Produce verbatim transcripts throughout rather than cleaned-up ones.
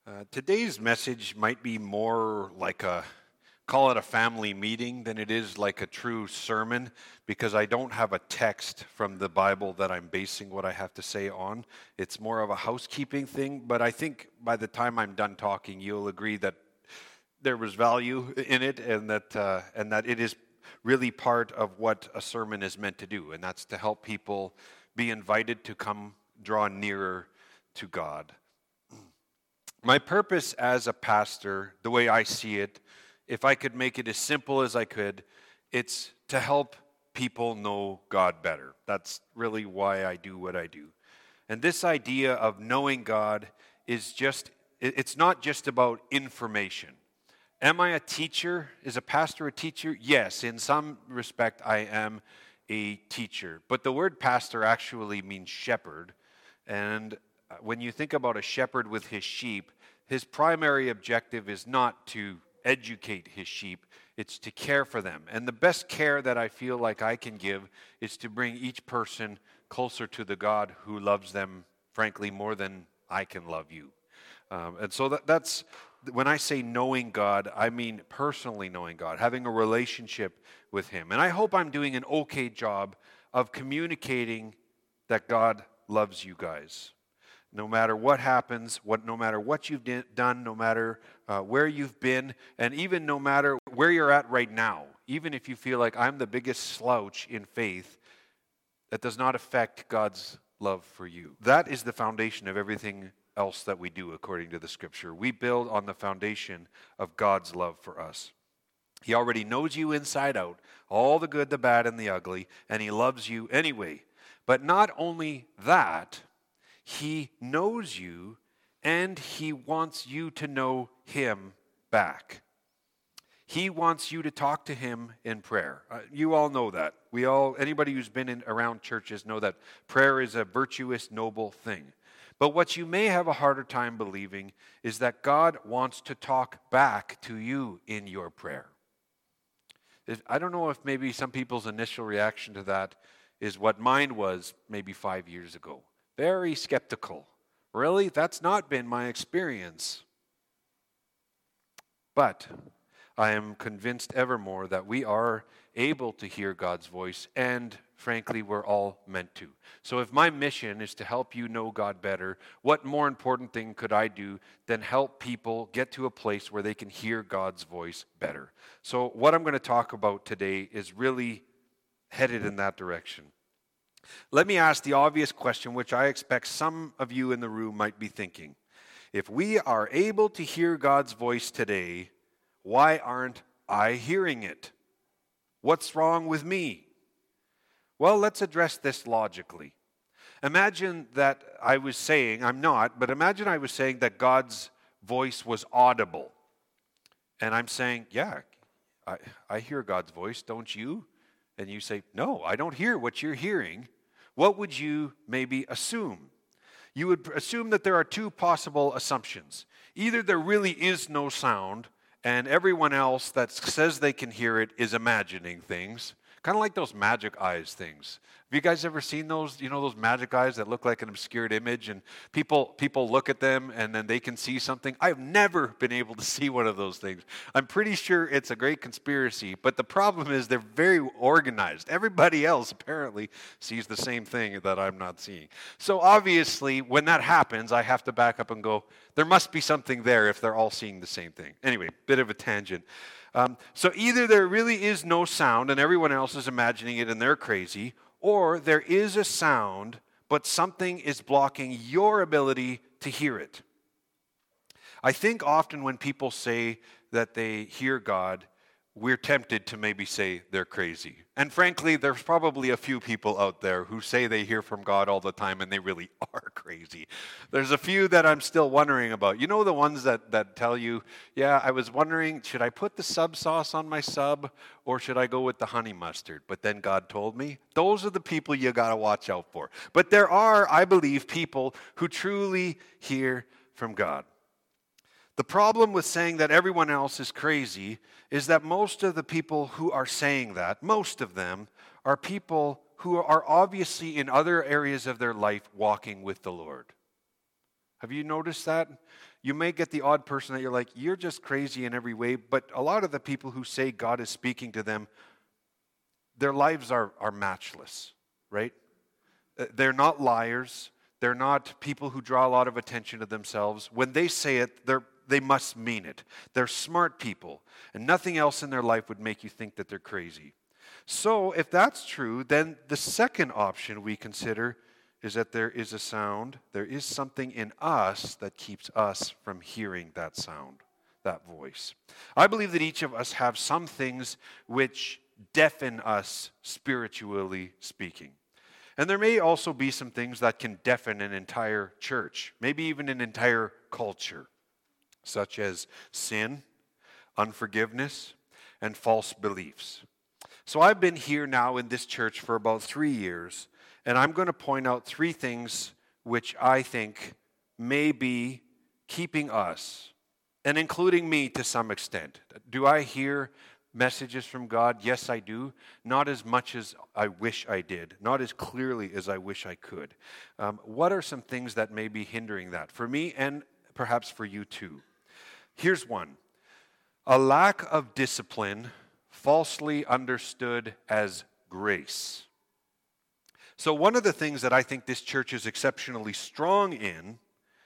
Uh, today's message might be more like a, call it a family meeting than it is like a true sermon, because I don't have a text from the Bible that I'm basing what I have to say on. It's more of a housekeeping thing, but I think by the time I'm done talking, you'll agree that there was value in it and that uh, and that it is really part of what a sermon is meant to do, and that's to help people be invited to come draw nearer to God. My purpose as a pastor, the way I see it, if I could make it as simple as I could, it's to help people know God better. That's really why I do what I do. And this idea of knowing God is just, it's not just about information. Am I a teacher? Is a pastor a teacher? Yes, in some respect I am a teacher. But the word pastor actually means shepherd. And when you think about a shepherd with his sheep, his primary objective is not to educate his sheep, it's to care for them. And the best care that I feel like I can give is to bring each person closer to the God who loves them, frankly, more than I can love you. Um, and so that, that's, when I say knowing God, I mean personally knowing God, having a relationship with Him. And I hope I'm doing an okay job of communicating that God loves you guys. No matter what happens, what no matter what you've d- done, no matter uh, where you've been, and even no matter where you're at right now, even if you feel like I'm the biggest slouch in faith, that does not affect God's love for you. That is the foundation of everything else that we do according to the Scripture. We build on the foundation of God's love for us. He already knows you inside out, all the good, the bad, and the ugly, and He loves you anyway. But not only that, He knows you, and He wants you to know Him back. He wants you to talk to Him in prayer. Uh, you all know that. We all, anybody who's been in, around churches know that prayer is a virtuous, noble thing. But what you may have a harder time believing is that God wants to talk back to you in your prayer. If, I don't know if maybe some people's initial reaction to that is what mine was maybe five years ago. Very skeptical. Really? That's not been my experience. But I am convinced evermore that we are able to hear God's voice, and frankly, we're all meant to. So if my mission is to help you know God better, what more important thing could I do than help people get to a place where they can hear God's voice better? So what I'm going to talk about today is really headed in that direction. Let me ask the obvious question, which I expect some of you in the room might be thinking. If we are able to hear God's voice today, why aren't I hearing it? What's wrong with me? Well, let's address this logically. Imagine that I was saying, I'm not, but imagine I was saying that God's voice was audible. And I'm saying, yeah, I, I hear God's voice, don't you? And you say, no, I don't hear what you're hearing. What would you maybe assume? You would assume that there are two possible assumptions. Either there really is no sound, and everyone else that says they can hear it is imagining things. Kind of like those magic eyes things. Have you guys ever seen those, you know, those magic eyes that look like an obscured image, and people people look at them and then they can see something? I've never been able to see one of those things. I'm pretty sure it's a great conspiracy, but the problem is they're very organized. Everybody else apparently sees the same thing that I'm not seeing. So obviously, when that happens, I have to back up and go, there must be something there if they're all seeing the same thing. Anyway, bit of a tangent. Um, so either there really is no sound and everyone else is imagining it and they're crazy, or there is a sound, but something is blocking your ability to hear it. I think often when people say that they hear God, we're tempted to maybe say they're crazy. And frankly, there's probably a few people out there who say they hear from God all the time and they really are crazy. There's a few that I'm still wondering about. You know the ones that, that tell you, yeah, I was wondering, should I put the sub sauce on my sub or should I go with the honey mustard? But then God told me. Those are the people you got to watch out for. But there are, I believe, people who truly hear from God. The problem with saying that everyone else is crazy is that most of the people who are saying that, most of them, are people who are obviously in other areas of their life walking with the Lord. Have you noticed that? You may get the odd person that you're like, you're just crazy in every way. But a lot of the people who say God is speaking to them, their lives are, are matchless, right? They're not liars. They're not people who draw a lot of attention to themselves. When they say it, they're, they must mean it. They're smart people, and nothing else in their life would make you think that they're crazy. So if that's true, then the second option we consider is that there is a sound, there is something in us that keeps us from hearing that sound, that voice. I believe that each of us have some things which deafen us spiritually speaking. And there may also be some things that can deafen an entire church, maybe even an entire culture, such as sin, unforgiveness, and false beliefs. So I've been here now in this church for about three years, and I'm going to point out three things which I think may be keeping us, and including me to some extent. Do I hear messages from God? Yes, I do. Not as much as I wish I did. Not as clearly as I wish I could. Um, what are some things that may be hindering that for me and perhaps for you too? Here's one. A lack of discipline, falsely understood as grace. So one of the things that I think this church is exceptionally strong in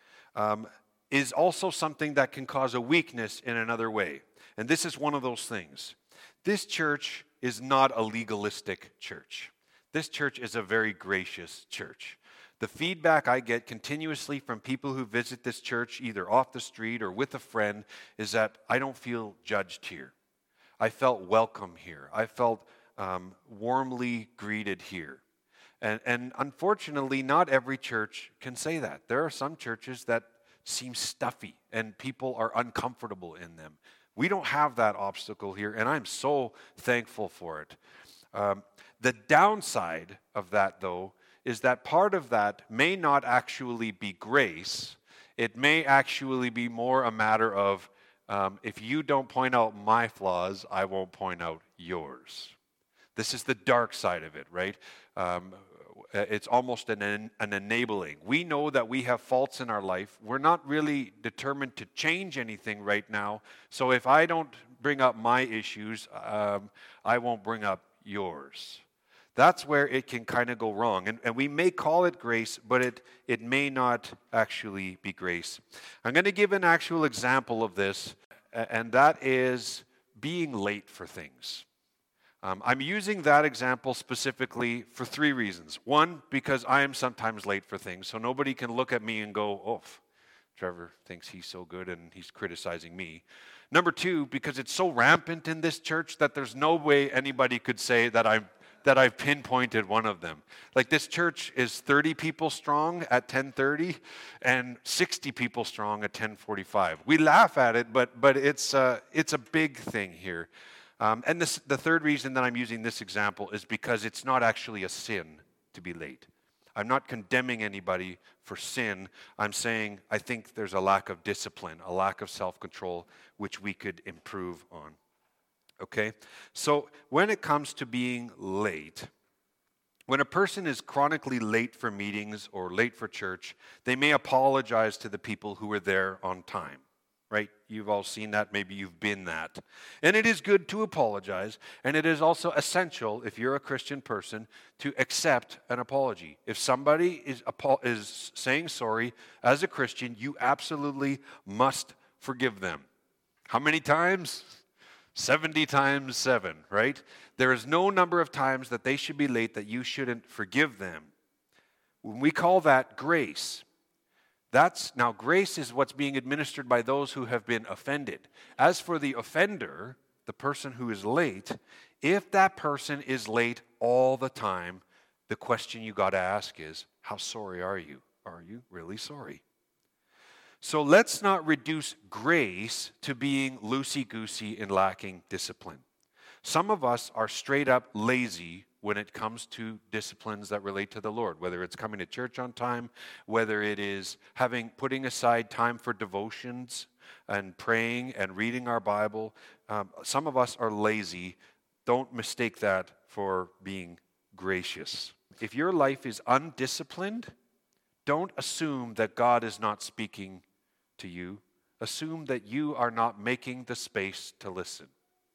um, is also something that can cause a weakness in another way. And this is one of those things. This church is not a legalistic church. This church is a very gracious church. The feedback I get continuously from people who visit this church, either off the street or with a friend, is that I don't feel judged here. I felt welcome here. I felt um, warmly greeted here. And, and unfortunately, not every church can say that. There are some churches that seem stuffy and people are uncomfortable in them. We don't have that obstacle here, and I'm so thankful for it. Um, the downside of that, though, is that part of that may not actually be grace. It may actually be more a matter of, um, if you don't point out my flaws, I won't point out yours. This is the dark side of it, right? Um, It's almost an, an enabling. We know that we have faults in our life. We're not really determined to change anything right now. So if I don't bring up my issues, um, I won't bring up yours. That's where it can kind of go wrong. And, and we may call it grace, but it, it may not actually be grace. I'm going to give an actual example of this, and that is being late for things. Um, I'm using that example specifically for three reasons. One, because I am sometimes late for things, so nobody can look at me and go, oh, Trevor thinks he's so good and he's criticizing me. Number two, because it's so rampant in this church that there's no way anybody could say that I'm that I've pinpointed one of them. Like, this church is thirty people strong at ten thirty and sixty people strong at ten forty-five. We laugh at it, but but it's uh, it's a big thing here. Um, and this, the third reason that I'm using this example is because it's not actually a sin to be late. I'm not condemning anybody for sin. I'm saying I think there's a lack of discipline, a lack of self-control, which we could improve on. Okay? So when it comes to being late, when a person is chronically late for meetings or late for church, they may apologize to the people who were there on time. Right? You've all seen that. Maybe you've been that. And it is good to apologize. And it is also essential, if you're a Christian person, to accept an apology. If somebody is, is saying sorry as a Christian, you absolutely must forgive them. How many times? seventy times seven, right? There is no number of times that they should be late that you shouldn't forgive them. When we call that grace, That's now grace is what's being administered by those who have been offended. As for the offender, the person who is late, if that person is late all the time, the question you got to ask is, how sorry are you? Are you really sorry? So let's not reduce grace to being loosey-goosey and lacking discipline. Some of us are straight up lazy when it comes to disciplines that relate to the Lord, whether it's coming to church on time, whether it is having putting aside time for devotions and praying and reading our Bible. Um, some of us are lazy. Don't mistake that for being gracious. If your life is undisciplined, don't assume that God is not speaking to you, assume that you are not making the space to listen.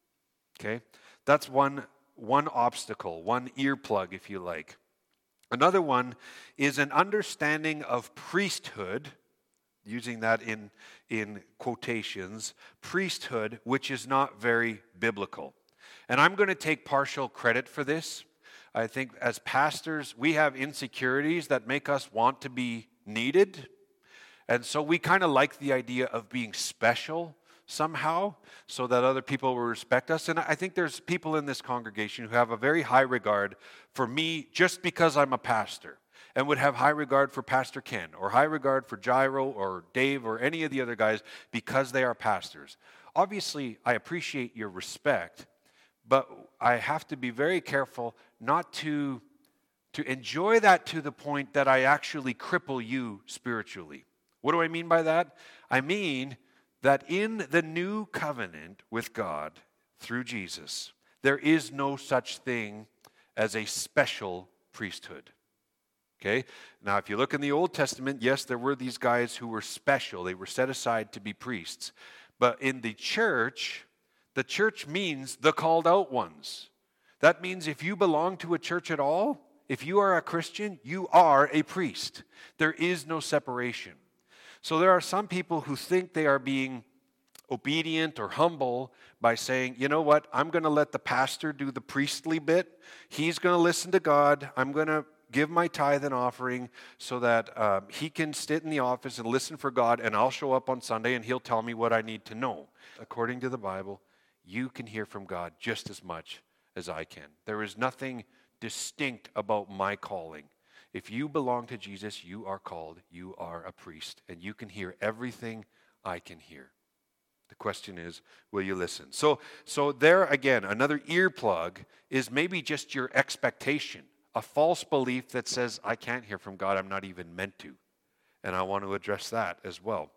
Okay? That's one, one obstacle, one earplug, if you like. Another one is an understanding of priesthood, using that in, in quotations, priesthood, which is not very biblical. And I'm going to take partial credit for this. I think as pastors, we have insecurities that make us want to be needed. And so we kind of like the idea of being special somehow so that other people will respect us. And I think there's people in this congregation who have a very high regard for me just because I'm a pastor, and would have high regard for Pastor Ken or high regard for Jairo or Dave or any of the other guys because they are pastors. Obviously, I appreciate your respect, but I have to be very careful not to, to enjoy that to the point that I actually cripple you spiritually. What do I mean by that? I mean that in the new covenant with God through Jesus, there is no such thing as a special priesthood. Okay? Now, if you look in the Old Testament, yes, there were these guys who were special. They were set aside to be priests. But in the church, the church means the called out ones. That means if you belong to a church at all, if you are a Christian, you are a priest. There is no separation. So there are some people who think they are being obedient or humble by saying, you know what, I'm going to let the pastor do the priestly bit. He's going to listen to God. I'm going to give my tithe and offering so that um, he can sit in the office and listen for God, and I'll show up on Sunday and he'll tell me what I need to know. According to the Bible, you can hear from God just as much as I can. There is nothing distinct about my calling. If you belong to Jesus, you are called, you are a priest, and you can hear everything I can hear. The question is, will you listen? So, so there again, another earplug is maybe just your expectation, a false belief that says, I can't hear from God, I'm not even meant to. And I want to address that as well.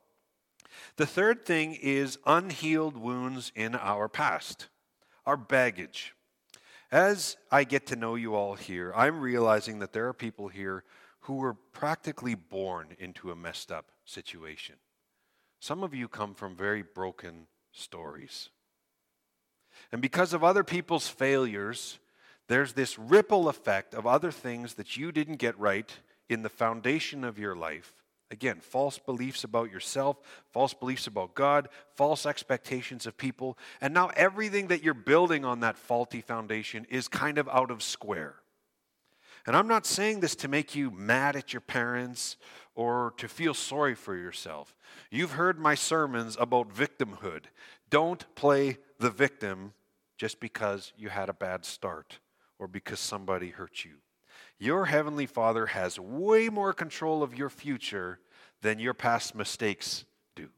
The third thing is unhealed wounds in our past, our baggage. As I get to know you all here, I'm realizing that there are people here who were practically born into a messed up situation. Some of you come from very broken stories. And because of other people's failures, there's this ripple effect of other things that you didn't get right in the foundation of your life. Again, false beliefs about yourself, false beliefs about God, false expectations of people. And now everything that you're building on that faulty foundation is kind of out of square. And I'm not saying this to make you mad at your parents or to feel sorry for yourself. You've heard my sermons about victimhood. Don't play the victim just because you had a bad start or because somebody hurt you. Your Heavenly Father has way more control of your future than your past mistakes do.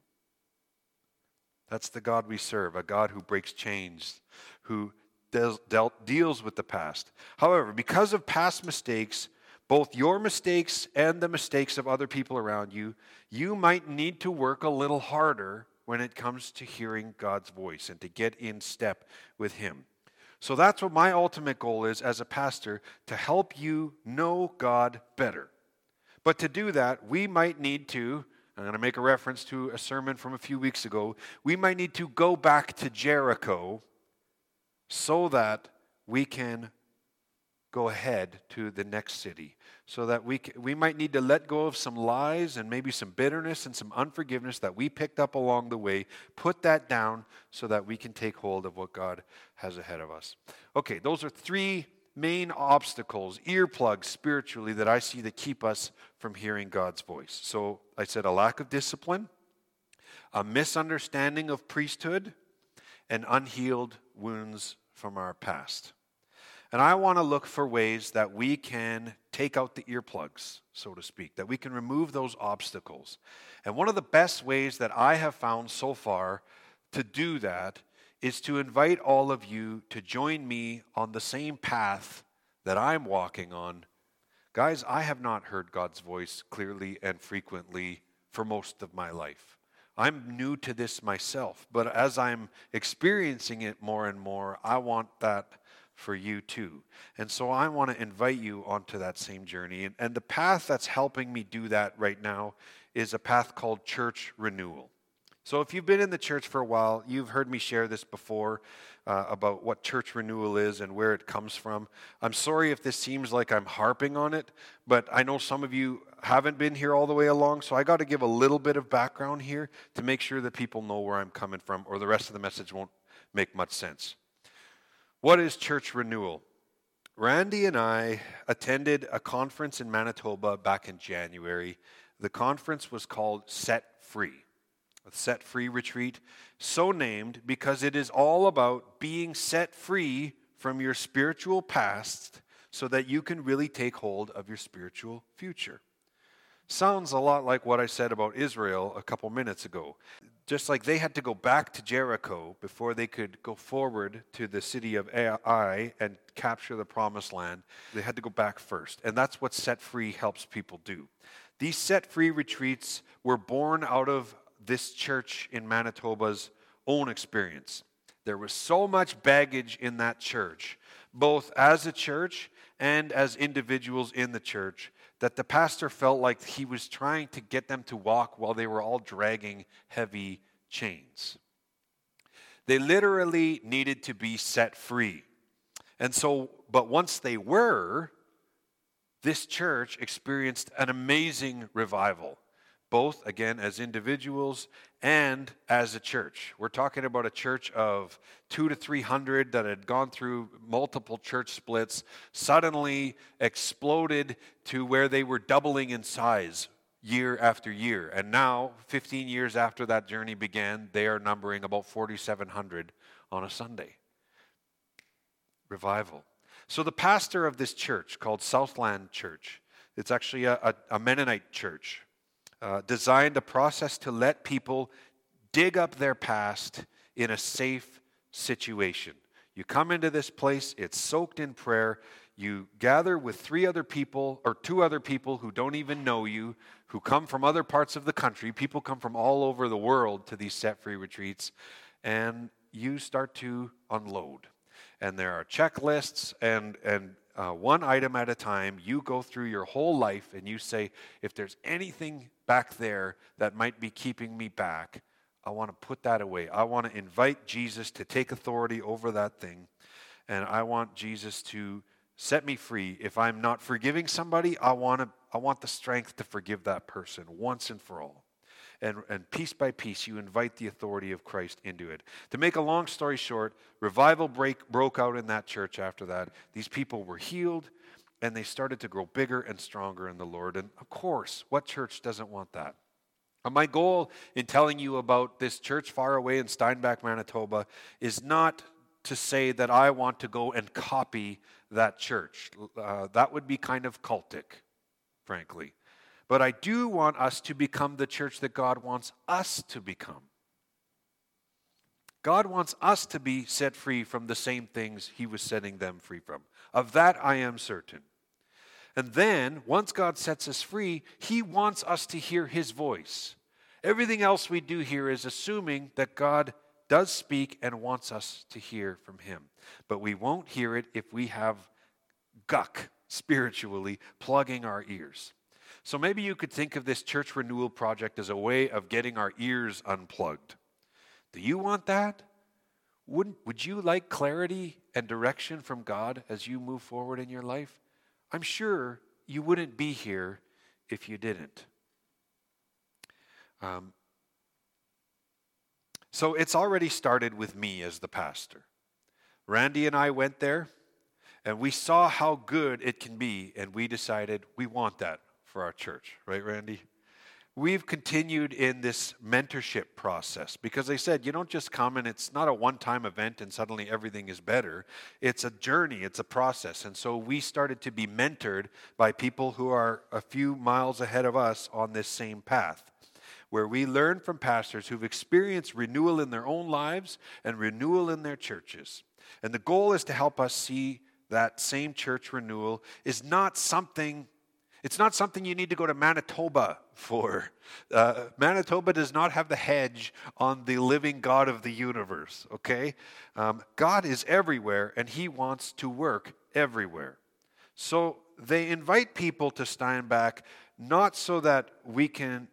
That's the God we serve, a God who breaks chains, who Dealt, dealt, deals with the past. However, because of past mistakes, both your mistakes and the mistakes of other people around you, you might need to work a little harder when it comes to hearing God's voice and to get in step with Him. So that's what my ultimate goal is as a pastor, to help you know God better. But to do that, we might need to, I'm going to make a reference to a sermon from a few weeks ago, we might need to go back to Jericho so that we can go ahead to the next city. So that we can, we might need to let go of some lies and maybe some bitterness and some unforgiveness that we picked up along the way. Put that down so that we can take hold of what God has ahead of us. Okay, those are three main obstacles, earplugs spiritually, that I see that keep us from hearing God's voice. So I said a lack of discipline, a misunderstanding of priesthood, and unhealed wounds from our past. And I want to look for ways that we can take out the earplugs, so to speak, that we can remove those obstacles. And one of the best ways that I have found so far to do that is to invite all of you to join me on the same path that I'm walking on. Guys, I have not heard God's voice clearly and frequently for most of my life. I'm new to this myself, but as I'm experiencing it more and more, I want that for you too. And so I want to invite you onto that same journey. And, and the path that's helping me do that right now is a path called church renewal. So if you've been in the church for a while, you've heard me share this before uh, about what church renewal is and where it comes from. I'm sorry if this seems like I'm harping on it, but I know some of you haven't been here all the way along, so I got to give a little bit of background here to make sure that people know where I'm coming from, or the rest of the message won't make much sense. What is church renewal? Randy and I attended a conference in Manitoba back in January. The conference was called Set Free. A Set Free Retreat, so named because it is all about being set free from your spiritual past so that you can really take hold of your spiritual future. Sounds a lot like what I said about Israel a couple minutes ago. Just like they had to go back to Jericho before they could go forward to the city of Ai and capture the promised land, they had to go back first. And that's what Set Free helps people do. These Set Free retreats were born out of this church in Manitoba's own experience. There was so much baggage in that church, both as a church and as individuals in the church, that the pastor felt like he was trying to get them to walk while they were all dragging heavy chains. They literally needed to be set free. And so, but once they were, this church experienced an amazing revival. Both, again, as individuals and as a church. We're talking about a church of two to three hundred that had gone through multiple church splits, suddenly exploded to where they were doubling in size year after year. And now, fifteen years after that journey began, they are numbering about forty-seven hundred on a Sunday. Revival. So the pastor of this church, called Southland Church, it's actually a, a, a Mennonite church, Uh, designed a process to let people dig up their past in a safe situation. You come into this place, it's soaked in prayer. You gather with three other people, or two other people who don't even know you, who come from other parts of the country. People come from all over the world to these set-free retreats, and you start to unload. And there are checklists, and and uh, one item at a time, you go through your whole life, and you say, if there's anything back there that might be keeping me back, I want to put that away. I want to invite Jesus to take authority over that thing, and I want Jesus to set me free. If I'm not forgiving somebody, I want to, I want the strength to forgive that person once and for all. And, and piece by piece, you invite the authority of Christ into it. To make a long story short, revival break, broke out in that church after that. These people were healed, and they started to grow bigger and stronger in the Lord. And of course, what church doesn't want that? And my goal in telling you about this church far away in Steinbach, Manitoba, is not to say that I want to go and copy that church. Uh, that would be kind of cultic, frankly. But I do want us to become the church that God wants us to become. God wants us to be set free from the same things He was setting them free from. Of that I am certain. And then, once God sets us free, He wants us to hear His voice. Everything else we do here is assuming that God does speak and wants us to hear from Him. But we won't hear it if we have guck, spiritually, plugging our ears. So maybe you could think of this church renewal project as a way of getting our ears unplugged. Do you want that? Wouldn't, would you like clarity and direction from God as you move forward in your life? I'm sure you wouldn't be here if you didn't. Um, so it's already started with me as the pastor. Randy and I went there, and we saw how good it can be, and we decided we want that for our church. Right, Randy? We've continued in this mentorship process because they said you don't just come and it's not a one-time event and suddenly everything is better. It's a journey, it's a process. And so we started to be mentored by people who are a few miles ahead of us on this same path, where we learn from pastors who've experienced renewal in their own lives and renewal in their churches. And the goal is to help us see that same church renewal is not something It's not something you need to go to Manitoba for. Uh, Manitoba does not have the hedge on the living God of the universe, okay? Um, God is everywhere, and He wants to work everywhere. So they invite people to Steinbach not so that we can,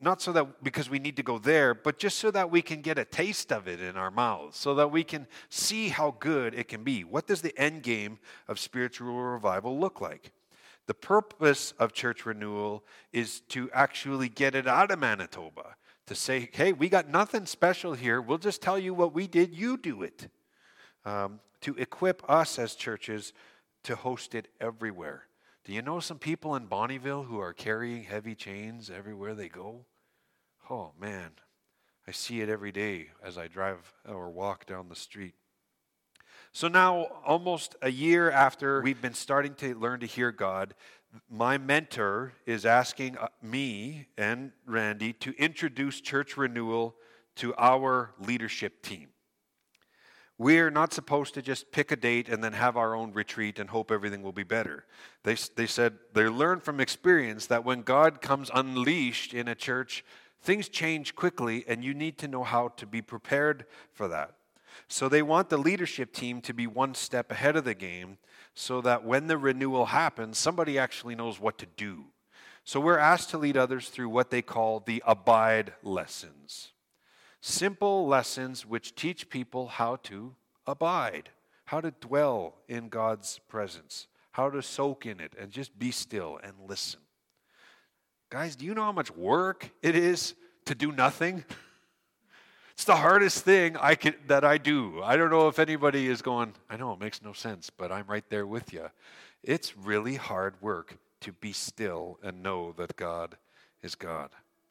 not so that because we need to go there, but just so that we can get a taste of it in our mouths, so that we can see how good it can be. What does the end game of spiritual revival look like? The purpose of church renewal is to actually get it out of Manitoba, to say, hey, we got nothing special here. We'll just tell you what we did, you do it. Um, to equip us as churches to host it everywhere. Do you know some people in Bonnyville who are carrying heavy chains everywhere they go? Oh, man, I see it every day as I drive or walk down the street. So now, almost a year after we've been starting to learn to hear God, my mentor is asking me and Randy to introduce church renewal to our leadership team. We're not supposed to just pick a date and then have our own retreat and hope everything will be better. They, they said they learned from experience that when God comes unleashed in a church, things change quickly, and you need to know how to be prepared for that. So they want the leadership team to be one step ahead of the game so that when the renewal happens, somebody actually knows what to do. So we're asked to lead others through what they call the Abide lessons. Simple lessons which teach people how to abide, how to dwell in God's presence, how to soak in it and just be still and listen. Guys, do you know how much work it is to do nothing? It's the hardest thing I can, that I do. I don't know if anybody is going, I know it makes no sense, but I'm right there with you. It's really hard work to be still and know that God is God.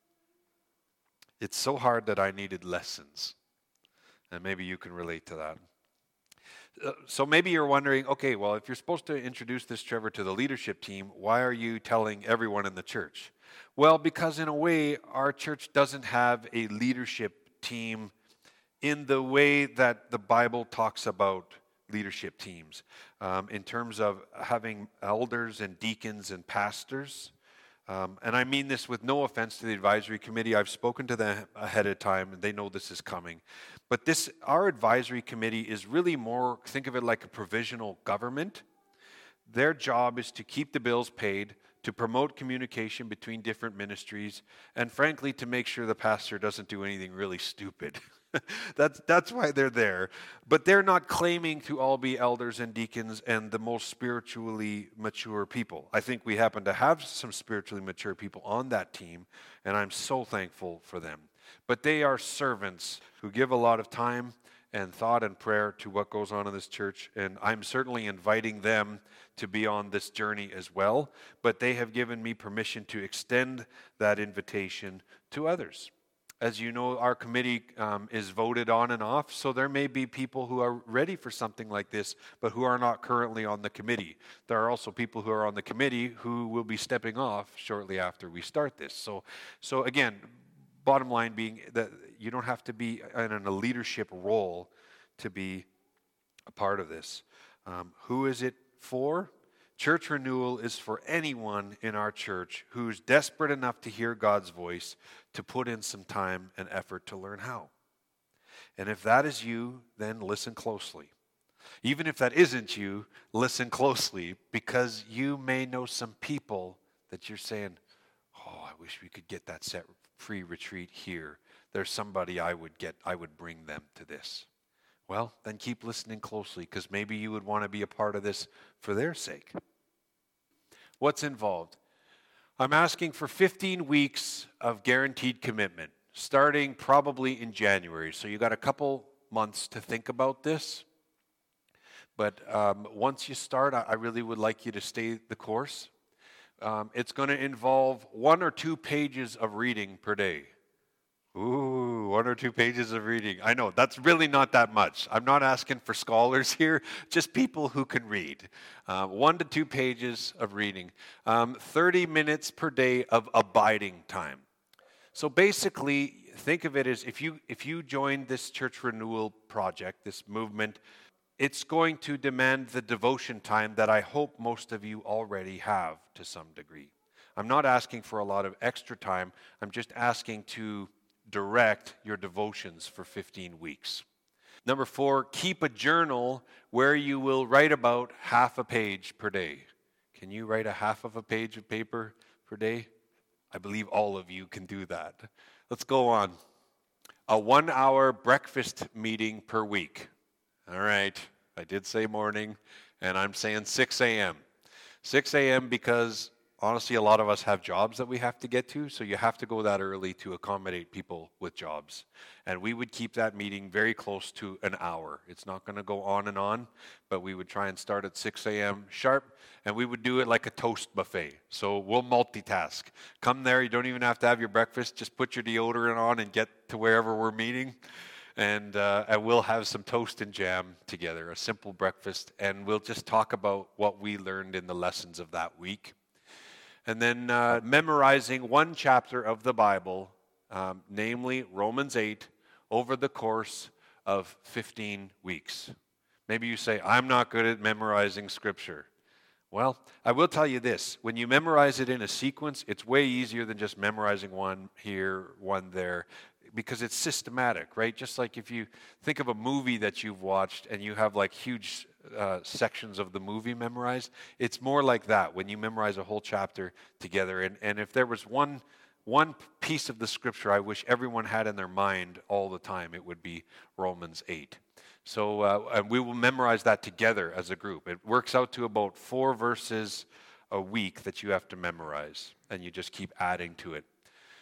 It's so hard that I needed lessons. And maybe you can relate to that. Uh, so maybe you're wondering, okay, well, if you're supposed to introduce this, Trevor, to the leadership team, why are you telling everyone in the church? Well, because in a way, our church doesn't have a leadership team in the way that the Bible talks about leadership teams, um, in terms of having elders and deacons and pastors. Um, and I mean this with no offense to the advisory committee. I've spoken to them ahead of time, and they know this is coming. But this, our advisory committee is really more, think of it like a provisional government. Their job is to keep the bills paid, to promote communication between different ministries, and frankly, to make sure the pastor doesn't do anything really stupid. that's, that's why they're there. But they're not claiming to all be elders and deacons and the most spiritually mature people. I think we happen to have some spiritually mature people on that team, and I'm so thankful for them. But they are servants who give a lot of time and thought and prayer to what goes on in this church, and I'm certainly inviting them to be on this journey as well, but they have given me permission to extend that invitation to others. As you know, our committee um, is voted on and off, so there may be people who are ready for something like this, but who are not currently on the committee. There are also people who are on the committee who will be stepping off shortly after we start this. So, so again, bottom line being that you don't have to be in a leadership role to be a part of this. Um, who is it for? Church renewal is for anyone in our church who's desperate enough to hear God's voice to put in some time and effort to learn how. And if that is you, then listen closely. Even if that isn't you, listen closely, because you may know some people that you're saying, oh, I wish we could get that set free retreat here. There's somebody I would get, I would bring them to this. Well, then keep listening closely, because maybe you would want to be a part of this for their sake. What's involved? I'm asking for fifteen weeks of guaranteed commitment, starting probably in January. So you got a couple months to think about this. But um, once you start, I really would like you to stay the course. Um, it's going to involve one or two pages of reading per day. Ooh, one or two pages of reading. I know, that's really not that much. I'm not asking for scholars here, just people who can read. Uh, one to two pages of reading. Um, thirty minutes per day of abiding time. So basically, think of it as if you if you join this church renewal project, this movement, it's going to demand the devotion time that I hope most of you already have to some degree. I'm not asking for a lot of extra time. I'm just asking to direct your devotions for fifteen weeks. Number four, keep a journal where you will write about half a page per day. Can you write a half of a page of paper per day? I believe all of you can do that. Let's go on. A one-hour breakfast meeting per week. All right, I did say morning, and I'm saying six a.m. six a.m. because honestly, a lot of us have jobs that we have to get to, so you have to go that early to accommodate people with jobs. And we would keep that meeting very close to an hour. It's not going to go on and on, but we would try and start at six a.m. sharp, and we would do it like a toast buffet. So we'll multitask. Come there, you don't even have to have your breakfast. Just put your deodorant on and get to wherever we're meeting. And, uh, and we'll have some toast and jam together, a simple breakfast, and we'll just talk about what we learned in the lessons of that week. And then uh, memorizing one chapter of the Bible, um, namely Romans eight, over the course of fifteen weeks. Maybe you say, I'm not good at memorizing Scripture. Well, I will tell you this. When you memorize it in a sequence, it's way easier than just memorizing one here, one there, because it's systematic, right? Just like if you think of a movie that you've watched and you have like huge uh, sections of the movie memorized, it's more like that when you memorize a whole chapter together. And, and if there was one, one piece of the Scripture I wish everyone had in their mind all the time, it would be Romans eight. So uh, and we will memorize that together as a group. It works out to about four verses a week that you have to memorize, and you just keep adding to it.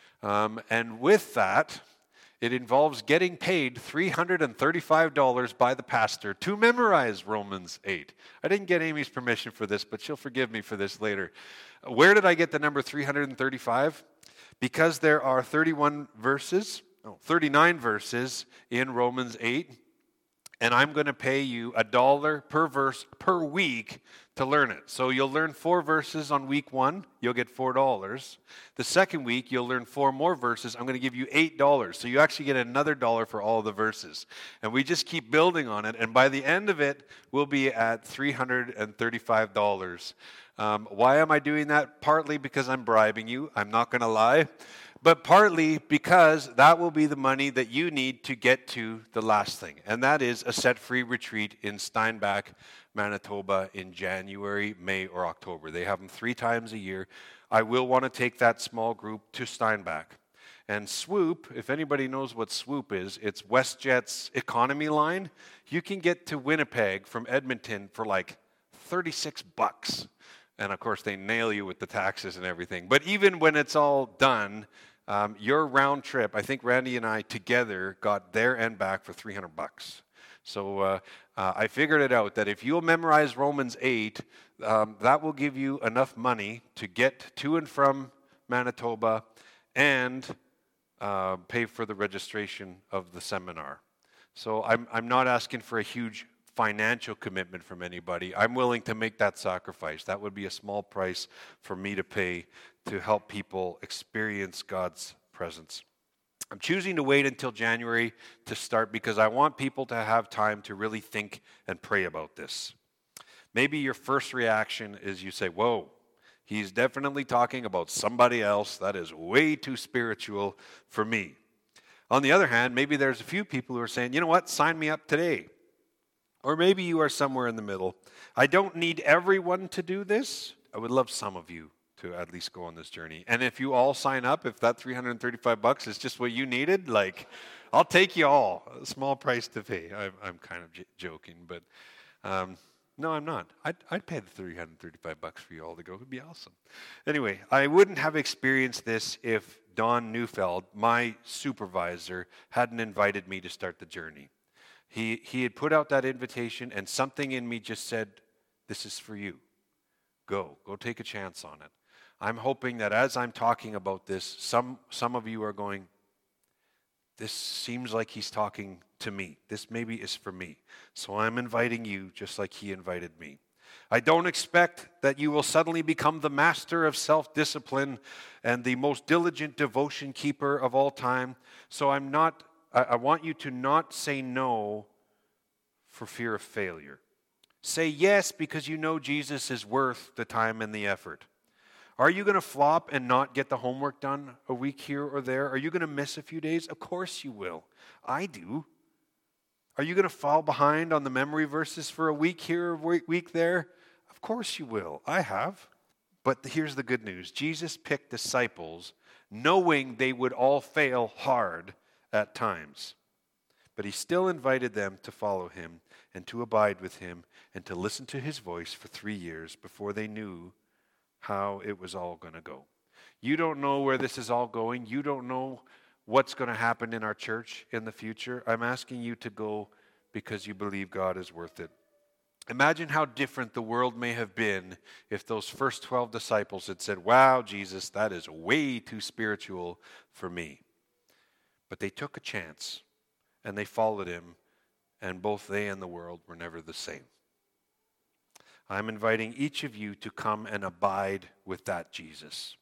Um, and with that, it involves getting paid three hundred thirty-five dollars by the pastor to memorize Romans eight. I didn't get Amy's permission for this, but she'll forgive me for this later. Where did I get the number three hundred thirty-five? Because there are thirty-one verses, no, thirty-nine verses in Romans eight, and I'm going to pay you a dollar per verse per week to learn it. So you'll learn four verses on week one, you'll get four dollars. The second week, you'll learn four more verses. I'm going to give you eight dollars. So you actually get another dollar for all the verses. And we just keep building on it. And by the end of it, we'll be at three hundred thirty-five dollars. Um, why am I doing that? Partly because I'm bribing you. I'm not going to lie. But partly because that will be the money that you need to get to the last thing. And that is a set-free retreat in Steinbach, Manitoba in January, May, or October. They have them three times a year. I will want to take that small group to Steinbach. And Swoop, if anybody knows what Swoop is, it's WestJet's economy line. You can get to Winnipeg from Edmonton for like thirty-six bucks. And of course, they nail you with the taxes and everything. But even when it's all done, um, your round trip, I think Randy and I together got there and back for three hundred bucks. So uh, uh, I figured it out that if you'll memorize Romans eight, um, that will give you enough money to get to and from Manitoba and uh, pay for the registration of the seminar. So I'm I'm not asking for a huge financial commitment from anybody. I'm willing to make that sacrifice. That would be a small price for me to pay to help people experience God's presence. I'm choosing to wait until January to start because I want people to have time to really think and pray about this. Maybe your first reaction is you say, whoa, he's definitely talking about somebody else. That is way too spiritual for me. On the other hand, maybe there's a few people who are saying, you know what, sign me up today. Or maybe you are somewhere in the middle. I don't need everyone to do this. I would love some of you to at least go on this journey. And if you all sign up, if that three hundred thirty-five bucks is just what you needed, like, I'll take you all. A small price to pay. I'm, I'm kind of j- joking, but um, no, I'm not. I'd, I'd pay the three hundred thirty-five bucks for you all to go. It would be awesome. Anyway, I wouldn't have experienced this if Don Neufeld, my supervisor, hadn't invited me to start the journey. He he had put out that invitation, and something in me just said, this is for you. Go. Go take a chance on it. I'm hoping that as I'm talking about this, some some of you are going, this seems like he's talking to me. This maybe is for me. So I'm inviting you just like he invited me. I don't expect that you will suddenly become the master of self-discipline and the most diligent devotion keeper of all time. So I'm not I want you to not say no for fear of failure. Say yes because you know Jesus is worth the time and the effort. Are you going to flop and not get the homework done a week here or there? Are you going to miss a few days? Of course you will. I do. Are you going to fall behind on the memory verses for a week here or a week there? Of course you will. I have. But here's the good news. Jesus picked disciples knowing they would all fail hard at times. But he still invited them to follow him and to abide with him and to listen to his voice for three years before they knew how it was all going to go. You don't know where this is all going. You don't know what's going to happen in our church in the future. I'm asking you to go because you believe God is worth it. Imagine how different the world may have been if those first twelve disciples had said, wow, Jesus, that is way too spiritual for me. But they took a chance and they followed him, and both they and the world were never the same. I'm inviting each of you to come and abide with that Jesus.